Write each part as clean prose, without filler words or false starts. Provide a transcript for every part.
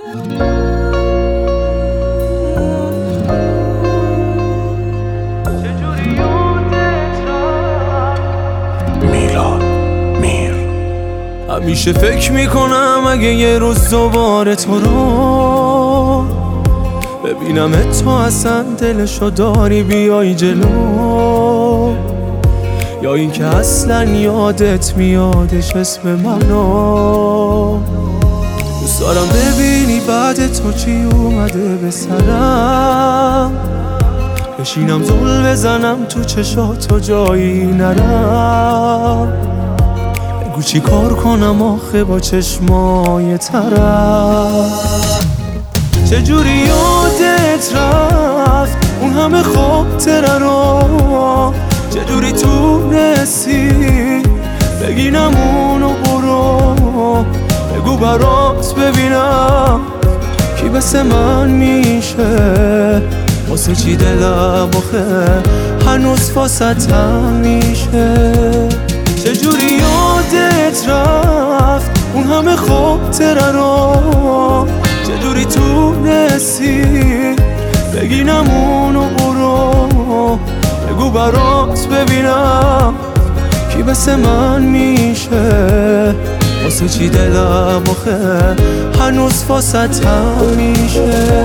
همیشه فکر میکنم اگه یه روز دوباره تو رو ببینم تو اصلا دلشو داری بیای جلو، یا اینکه اصلا یادت میادش اسم منو. دوست دارم ببینی بعد تو چی اومده به سرم، بشینم زل بزنم تو چشاتو جایی نرم. بگو چی کار کنم آخه با چشمای طرف، چجوری یادت رفت اون همه خاطره رو، چجوری تونستی بگی نمونو برو. بگو برات ببینم کی مثل من میشه، واسه چی دلم آخه هنوز واسطم میشه. چجوری یادت رفت اون همه خاطره رو، چجوری تونستی بگی نمونو برو. بگو برات ببینم کی مثل من میشه، واسه چی دلم آخه هنوز واسطم میشه.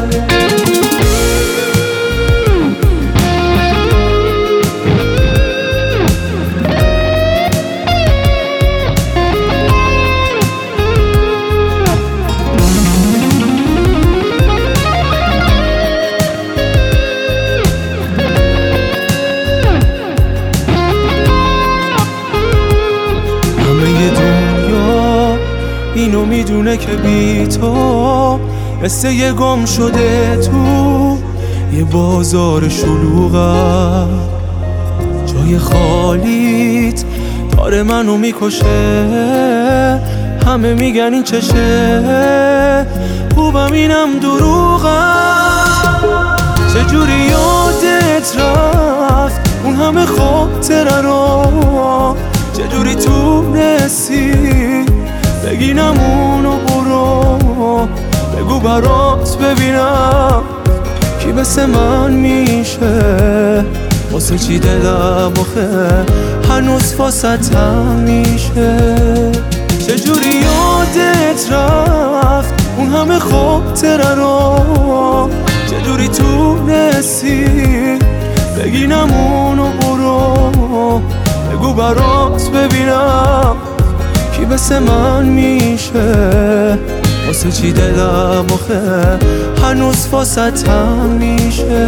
اینو میدونه که بی تو مثل یه گم شده تو یه بازار شلوغم، جای خالیت داره منو میکشه. همه میگن این چشه خوبم اینم دروغم. چجوری یادت رفت اون همه خاطره رو، چجوری تونستی بگی نمونو برو. بگو برات ببینم کی مثل من میشه، واسه چی دلم آخه هنوز واسطم میشه. چجوری یادت رفت اون همه خاطره رو، چجوری تونستی بگی نمونو برو. بگو برات ببینم کی مثل من میشه، واسه چی دلم آخه هنوز واسطم میشه.